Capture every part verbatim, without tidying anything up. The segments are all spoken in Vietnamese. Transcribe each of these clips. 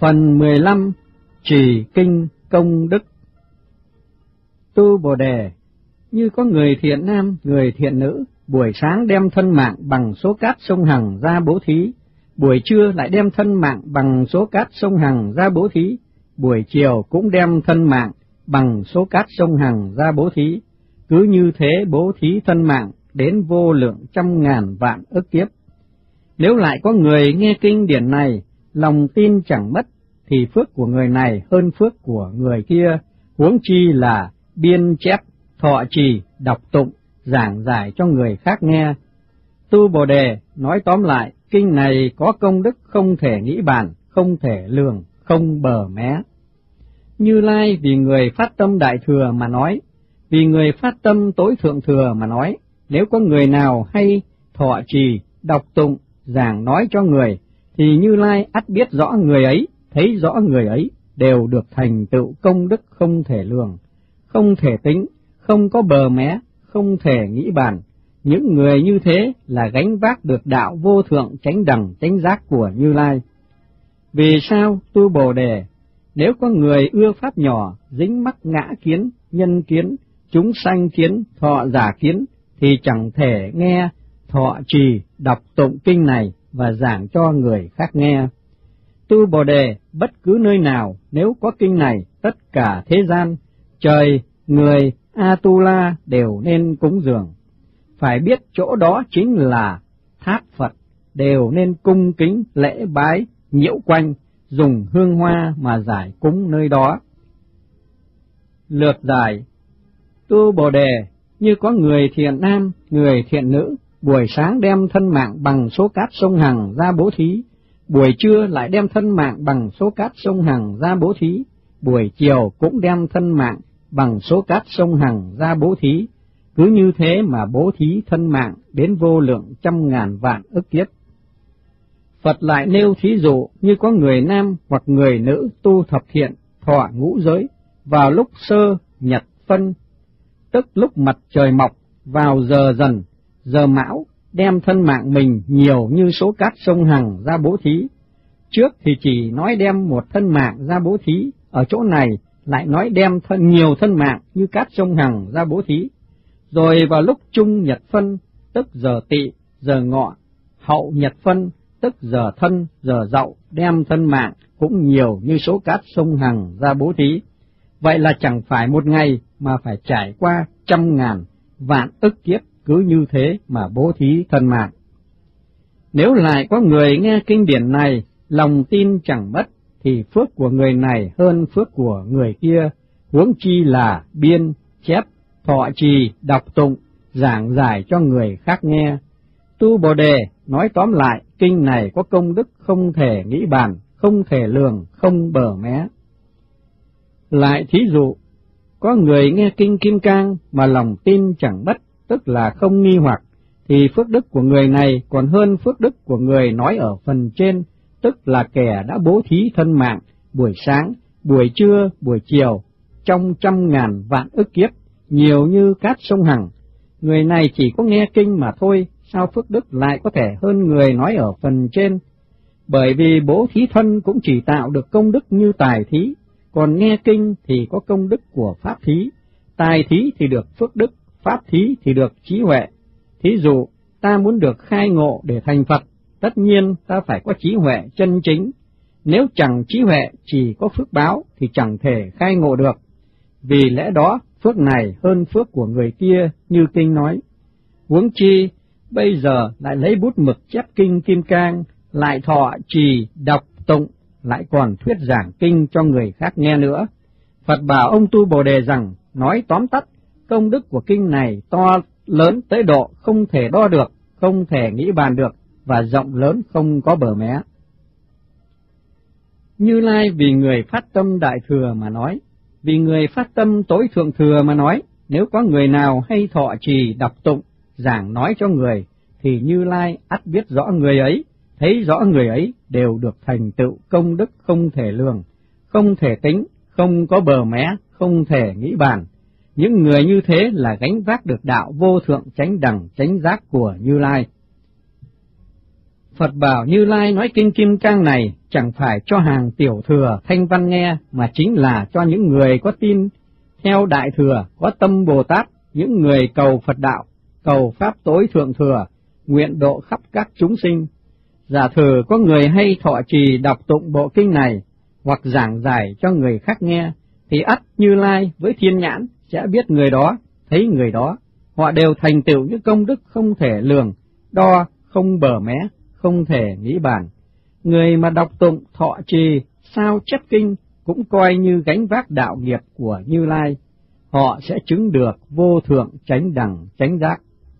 Phần mười lăm. Trì kinh công đức. Tu Bồ Đề, như có người thiện nam, người thiện nữ, buổi sáng đem thân mạng bằng số cát sông Hằng ra bố thí, buổi trưa lại đem thân mạng bằng số cát sông Hằng ra bố thí, buổi chiều cũng đem thân mạng bằng số cát sông Hằng ra bố thí, cứ như thế bố thí thân mạng đến vô lượng trăm ngàn vạn ức kiếp. Nếu lại có người nghe kinh điển này, lòng tin chẳng mất, thì phước của người này hơn phước của người kia, huống chi là biên chép, thọ trì, đọc tụng, giảng giải cho người khác nghe. Tu Bồ Đề, nói tóm lại, kinh này có công đức không thể nghĩ bàn, không thể lường, không bờ mé. Như Lai vì người phát tâm đại thừa mà nói, vì người phát tâm tối thượng thừa mà nói, nếu có người nào hay thọ trì, đọc tụng, giảng nói cho người, thì Như Lai ắt biết rõ người ấy, thấy rõ người ấy, đều được thành tựu công đức không thể lường, không thể tính, không có bờ mé, không thể nghĩ bàn. Những người như thế là gánh vác được đạo vô thượng chánh đẳng chánh giác của Như Lai. Vì sao, Tu Bồ Đề? Nếu có người ưa pháp nhỏ, dính mắc ngã kiến, nhân kiến, chúng sanh kiến, thọ giả kiến, thì chẳng thể nghe, thọ trì, đọc tụng kinh này và giảng cho người khác nghe. Tu Bồ Đề, bất cứ nơi nào, nếu có kinh này, tất cả thế gian, trời, người, Atula đều nên cúng dường. Phải biết chỗ đó chính là tháp Phật, đều nên cung kính lễ bái, nhiễu quanh, dùng hương hoa mà giải cúng nơi đó. Lược giải. Tu Bồ Đề, như có người thiện nam, người thiện nữ, buổi sáng đem thân mạng bằng số cát sông Hằng ra bố thí, buổi trưa lại đem thân mạng bằng số cát sông Hằng ra bố thí, buổi chiều cũng đem thân mạng bằng số cát sông Hằng ra bố thí, cứ như thế mà bố thí thân mạng đến vô lượng trăm ngàn vạn ức kiếp. Phật lại nêu thí dụ như có người nam hoặc người nữ tu thập thiện, thọ ngũ giới, vào lúc sơ nhật phân, tức lúc mặt trời mọc, vào giờ dần, giờ mão, đem thân mạng mình nhiều như số cát sông Hằng ra bố thí. Trước thì chỉ nói đem một thân mạng ra bố thí, ở chỗ này lại nói đem thân nhiều thân mạng như cát sông Hằng ra bố thí. Rồi vào lúc trung nhật phân, tức giờ tỵ, giờ ngọ, hậu nhật phân, tức giờ thân, giờ dậu, đem thân mạng cũng nhiều như số cát sông Hằng ra bố thí. Vậy là chẳng phải một ngày mà phải trải qua trăm ngàn, vạn ức kiếp, cứ như thế mà bố thí thân mạng. Nếu lại có người nghe kinh điển này, lòng tin chẳng mất, thì phước của người này hơn phước của người kia, huống chi là biên, chép, thọ trì, đọc tụng, giảng giải cho người khác nghe. Tu Bồ Đề, nói tóm lại, kinh này có công đức không thể nghĩ bàn, không thể lường, không bờ mé. Lại thí dụ, có người nghe kinh Kim Cang mà lòng tin chẳng mất, tức là không nghi hoặc, thì phước đức của người này còn hơn phước đức của người nói ở phần trên, tức là kẻ đã bố thí thân mạng buổi sáng, buổi trưa, buổi chiều, trong trăm ngàn vạn ức kiếp, nhiều như cát sông Hằng. Người này chỉ có nghe kinh mà thôi, sao phước đức lại có thể hơn người nói ở phần trên? Bởi vì bố thí thân cũng chỉ tạo được công đức như tài thí, còn nghe kinh thì có công đức của pháp thí. Tài thí thì được phước đức, pháp thí thì được trí huệ. Thí dụ, ta muốn được khai ngộ để thành Phật, tất nhiên ta phải có trí huệ chân chính. Nếu chẳng trí huệ, chỉ có phước báo thì chẳng thể khai ngộ được. Vì lẽ đó, phước này hơn phước của người kia, như kinh nói. Huống chi, bây giờ lại lấy bút mực chép kinh Kim Cang, lại thọ trì, đọc tụng, lại còn thuyết giảng kinh cho người khác nghe nữa. Phật bảo ông Tu Bồ Đề rằng, nói tóm tắt, công đức của kinh này to lớn tới độ không thể đo được, không thể nghĩ bàn được, và rộng lớn không có bờ mé. Như Lai vì người phát tâm đại thừa mà nói, vì người phát tâm tối thượng thừa mà nói, nếu có người nào hay thọ trì, đọc tụng, giảng nói cho người, thì Như Lai ắt biết rõ người ấy, thấy rõ người ấy đều được thành tựu công đức không thể lường, không thể tính, không có bờ mé, không thể nghĩ bàn. Những người như thế là gánh vác được đạo vô thượng chánh đẳng chánh giác của Như Lai. Phật bảo Như Lai nói kinh Kim Cang này chẳng phải cho hàng tiểu thừa thanh văn nghe, mà chính là cho những người có tin theo Đại Thừa, có tâm Bồ Tát, những người cầu Phật đạo, cầu Pháp tối thượng thừa, nguyện độ khắp các chúng sinh. Giả thử có người hay thọ trì đọc tụng bộ kinh này, hoặc giảng giải cho người khác nghe, thì ắt Như Lai với thiên nhãn sẽ biết người đó, thấy người đó. Họ đều thành tựu những công đức không thể lường, đo, không bờ mé, không thể nghĩ bàn. Người mà đọc tụng, thọ trì, sao chép kinh cũng coi như gánh vác đạo nghiệp của Như Lai. Họ sẽ chứng được vô thượng chánh đẳng chánh giác.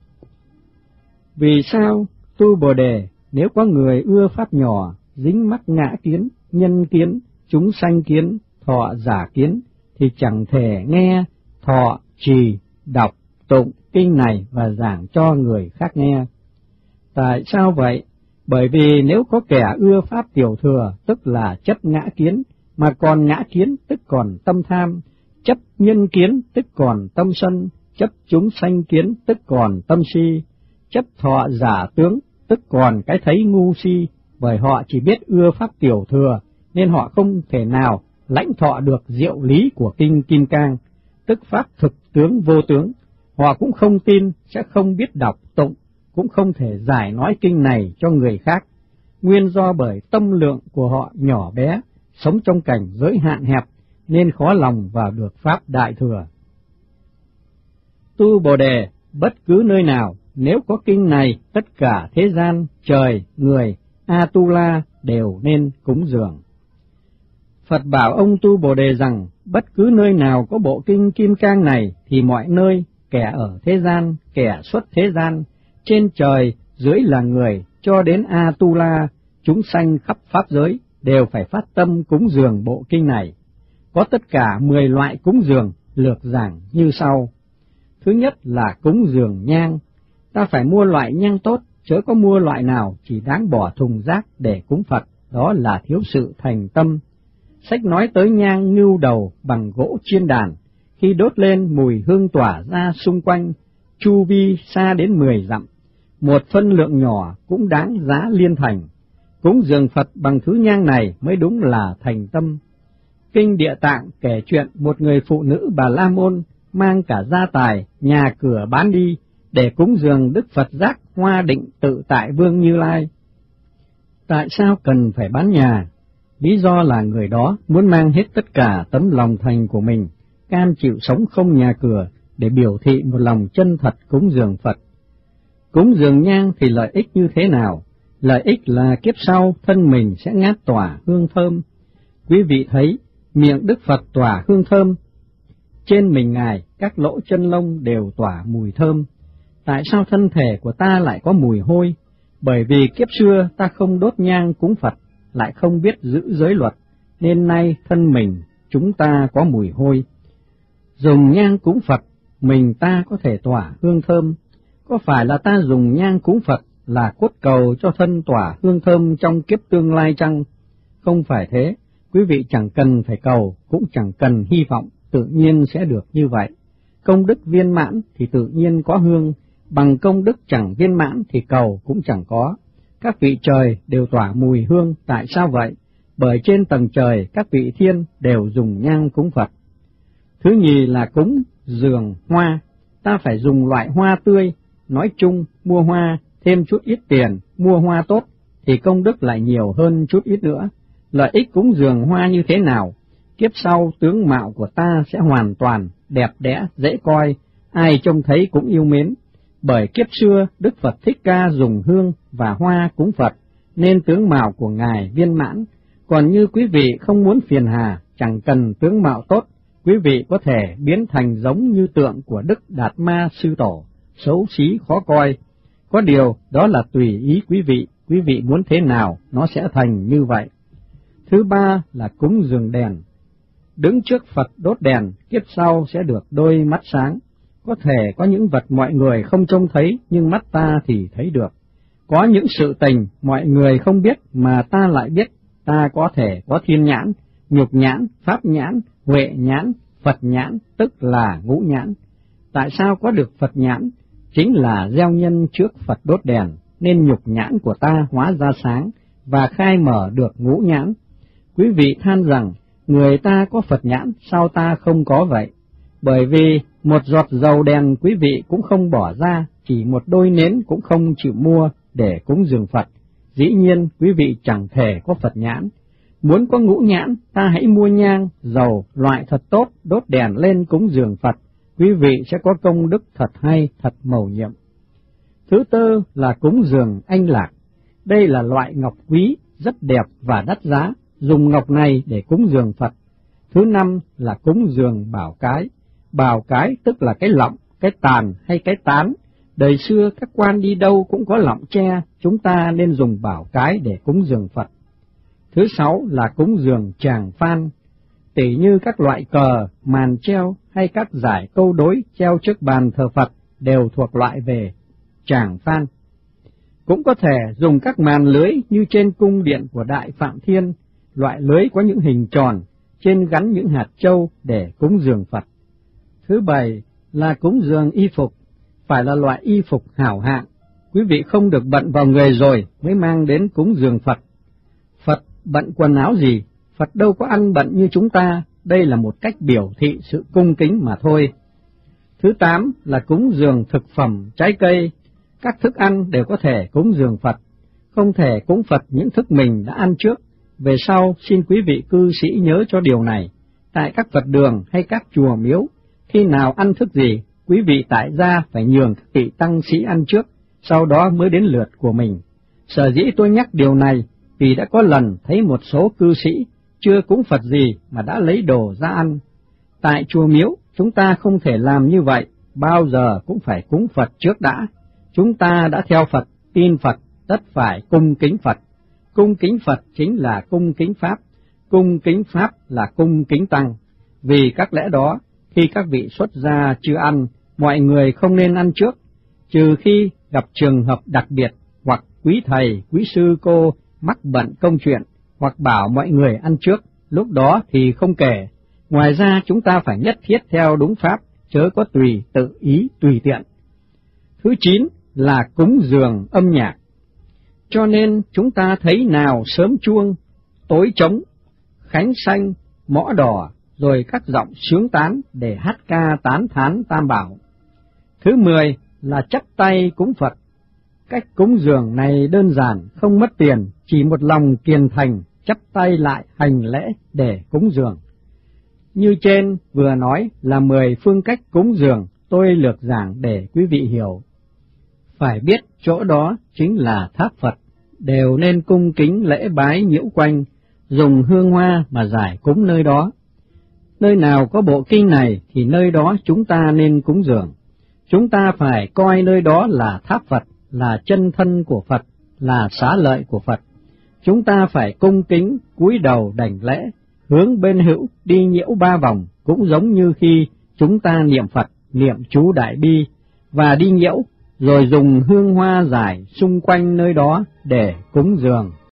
Vì sao tu Bồ Đề, nếu có người ưa pháp nhỏ, dính mắc ngã kiến, nhân kiến, chúng sanh kiến, thọ giả kiến, thì chẳng thể nghe, thọ, trì, đọc, tụng kinh này và giảng cho người khác nghe. Tại sao vậy? Bởi vì nếu có kẻ ưa pháp tiểu thừa, tức là chấp ngã kiến, mà còn ngã kiến tức còn tâm tham, chấp nhân kiến tức còn tâm sân, chấp chúng sanh kiến tức còn tâm si, chấp thọ giả tướng tức còn cái thấy ngu si. Bởi họ chỉ biết ưa pháp tiểu thừa, nên họ không thể nào lãnh thọ được diệu lý của kinh Kim Cang, tức pháp thực tướng vô tướng. Họ cũng không tin, sẽ không biết đọc tụng, cũng không thể giải nói kinh này cho người khác. Nguyên do bởi tâm lượng của họ nhỏ bé, sống trong cảnh giới hạn hẹp, nên khó lòng vào được pháp Đại Thừa. Tu Bồ Đề, bất cứ nơi nào, nếu có kinh này, tất cả thế gian, trời, người, Atula đều nên cúng dường. Phật bảo ông tu Bồ Đề rằng, bất cứ nơi nào có bộ kinh Kim Cang này, thì mọi nơi, kẻ ở thế gian, kẻ xuất thế gian, trên trời, dưới là người, cho đến Atula, chúng sanh khắp pháp giới, đều phải phát tâm cúng dường bộ kinh này. Có tất cả mười loại cúng dường, lược giảng như sau. Thứ nhất là cúng dường nhang. Ta phải mua loại nhang tốt, chớ có mua loại nào chỉ đáng bỏ thùng rác để cúng Phật, đó là thiếu sự thành tâm. Sách nói tới nhang ngưu đầu bằng gỗ chiên đàn, khi đốt lên mùi hương tỏa ra xung quanh, chu vi xa đến mười dặm, một phân lượng nhỏ cũng đáng giá liên thành. Cúng dường Phật bằng thứ nhang này mới đúng là thành tâm. Kinh Địa Tạng kể chuyện một người phụ nữ Bà La Môn mang cả gia tài, nhà cửa bán đi để cúng dường Đức Phật Giác Hoa Định Tự Tại Vương Như Lai. Tại sao cần phải bán nhà? Lý do là người đó muốn mang hết tất cả tấm lòng thành của mình, cam chịu sống không nhà cửa để biểu thị một lòng chân thật cúng dường Phật. Cúng dường nhang thì lợi ích như thế nào? Lợi ích là kiếp sau thân mình sẽ ngát tỏa hương thơm. Quý vị thấy, miệng Đức Phật tỏa hương thơm, trên mình Ngài các lỗ chân lông đều tỏa mùi thơm. Tại sao thân thể của ta lại có mùi hôi? Bởi vì kiếp xưa ta không đốt nhang cúng Phật, lại không biết giữ giới luật, nên nay thân mình chúng ta có mùi hôi. Dùng nhang cúng Phật, mình ta có thể tỏa hương thơm. Có phải là ta dùng nhang cúng Phật là cốt cầu cho thân tỏa hương thơm trong kiếp tương lai chăng? Không phải thế, quý vị chẳng cần phải cầu, cũng chẳng cần hy vọng, tự nhiên sẽ được như vậy. Công đức viên mãn thì tự nhiên có hương, bằng công đức chẳng viên mãn thì cầu cũng chẳng có. Các vị trời đều tỏa mùi hương, tại sao vậy? Bởi trên tầng trời các vị thiên đều dùng nhang cúng Phật. Thứ nhì là cúng dường hoa, ta phải dùng loại hoa tươi, nói chung mua hoa, thêm chút ít tiền, mua hoa tốt, thì công đức lại nhiều hơn chút ít nữa. Lợi ích cúng dường hoa như thế nào? Kiếp sau tướng mạo của ta sẽ hoàn toàn đẹp đẽ, dễ coi, ai trông thấy cũng yêu mến. Bởi kiếp xưa Đức Phật Thích Ca dùng hương và hoa cúng Phật, nên tướng mạo của Ngài viên mãn. Còn như quý vị không muốn phiền hà, chẳng cần tướng mạo tốt, quý vị có thể biến thành giống như tượng của Đức Đạt Ma Sư Tổ, xấu xí khó coi. Có điều đó là tùy ý quý vị, quý vị muốn thế nào nó sẽ thành như vậy. Thứ ba là cúng dường đèn. Đứng trước Phật đốt đèn, kiếp sau sẽ được đôi mắt sáng. Có thể có những vật mọi người không trông thấy, nhưng mắt ta thì thấy được. Có những sự tình mọi người không biết mà ta lại biết, ta có thể có thiên nhãn, nhục nhãn, pháp nhãn, huệ nhãn, Phật nhãn, tức là ngũ nhãn. Tại sao có được Phật nhãn? Chính là gieo nhân trước Phật đốt đèn, nên nhục nhãn của ta hóa ra sáng và khai mở được ngũ nhãn. Quý vị than rằng, người ta có Phật nhãn, sao ta không có vậy? Bởi vì một giọt dầu đèn quý vị cũng không bỏ ra, chỉ một đôi nến cũng không chịu mua để cúng dường Phật. Dĩ nhiên quý vị chẳng thể có Phật nhãn. Muốn có ngũ nhãn, ta hãy mua nhang, dầu, loại thật tốt, đốt đèn lên cúng dường Phật. Quý vị sẽ có công đức thật hay, thật mầu nhiệm. Thứ tư là cúng dường anh lạc. Đây là loại ngọc quý, rất đẹp và đắt giá, dùng ngọc này để cúng dường Phật. Thứ năm là cúng dường bảo cái. Bảo cái tức là cái lọng, cái tàn hay cái tán. Đời xưa các quan đi đâu cũng có lọng tre, chúng ta nên dùng bảo cái để cúng dường Phật. Thứ sáu là cúng dường tràng phan, tỉ như các loại cờ, màn treo hay các giải câu đối treo trước bàn thờ Phật đều thuộc loại về tràng phan. Cũng có thể dùng các màn lưới như trên cung điện của Đại Phạm Thiên, loại lưới có những hình tròn, trên gắn những hạt châu để cúng dường Phật. Thứ bảy là cúng dường y phục, phải là loại y phục hảo hạng. Quý vị không được bận vào người rồi mới mang đến cúng dường Phật. Phật bận quần áo gì? Phật đâu có ăn bận như chúng ta, đây là một cách biểu thị sự cung kính mà thôi. Thứ tám là cúng dường thực phẩm, trái cây. Các thức ăn đều có thể cúng dường Phật, không thể cúng Phật những thức mình đã ăn trước. Về sau, xin quý vị cư sĩ nhớ cho điều này. Tại các Phật đường hay các chùa miếu, khi nào ăn thức gì, quý vị tại gia phải nhường các vị tăng sĩ ăn trước, sau đó mới đến lượt của mình. Sở dĩ tôi nhắc điều này, vì đã có lần thấy một số cư sĩ chưa cúng Phật gì mà đã lấy đồ ra ăn. Tại chùa miếu, chúng ta không thể làm như vậy, bao giờ cũng phải cúng Phật trước đã. Chúng ta đã theo Phật, tin Phật, tất phải cung kính Phật. Cung kính Phật chính là cung kính Pháp, cung kính Pháp là cung kính Tăng. Vì các lẽ đó, khi các vị xuất gia chưa ăn, mọi người không nên ăn trước, trừ khi gặp trường hợp đặc biệt, hoặc quý thầy, quý sư cô mắc bận công chuyện, hoặc bảo mọi người ăn trước, lúc đó thì không kể. Ngoài ra chúng ta phải nhất thiết theo đúng Pháp, chớ có tùy tự ý tùy tiện. Thứ chín là cúng dường âm nhạc. Cho nên chúng ta thấy nào sớm chuông, tối trống, khánh xanh, mõ đỏ, rồi các giọng sướng tán để hát ca tán thán Tam Bảo. Thứ mười là chắp tay cúng Phật. Cách cúng dường này đơn giản, không mất tiền, chỉ một lòng kiền thành, chắp tay lại hành lễ để cúng dường. Như trên vừa nói là mười phương cách cúng dường, tôi lược giảng để quý vị hiểu. Phải biết chỗ đó chính là tháp Phật, đều nên cung kính lễ bái nhiễu quanh, dùng hương hoa mà giải cúng nơi đó. Nơi nào có bộ kinh này thì nơi đó chúng ta nên cúng dường. Chúng ta phải coi nơi đó là tháp Phật, là chân thân của Phật, là xá lợi của Phật. Chúng ta phải cung kính, cúi đầu đảnh lễ, hướng bên hữu đi nhiễu ba vòng, cũng giống như khi chúng ta niệm Phật, niệm chú Đại Bi, và đi nhiễu, rồi dùng hương hoa giải xung quanh nơi đó để cúng dường.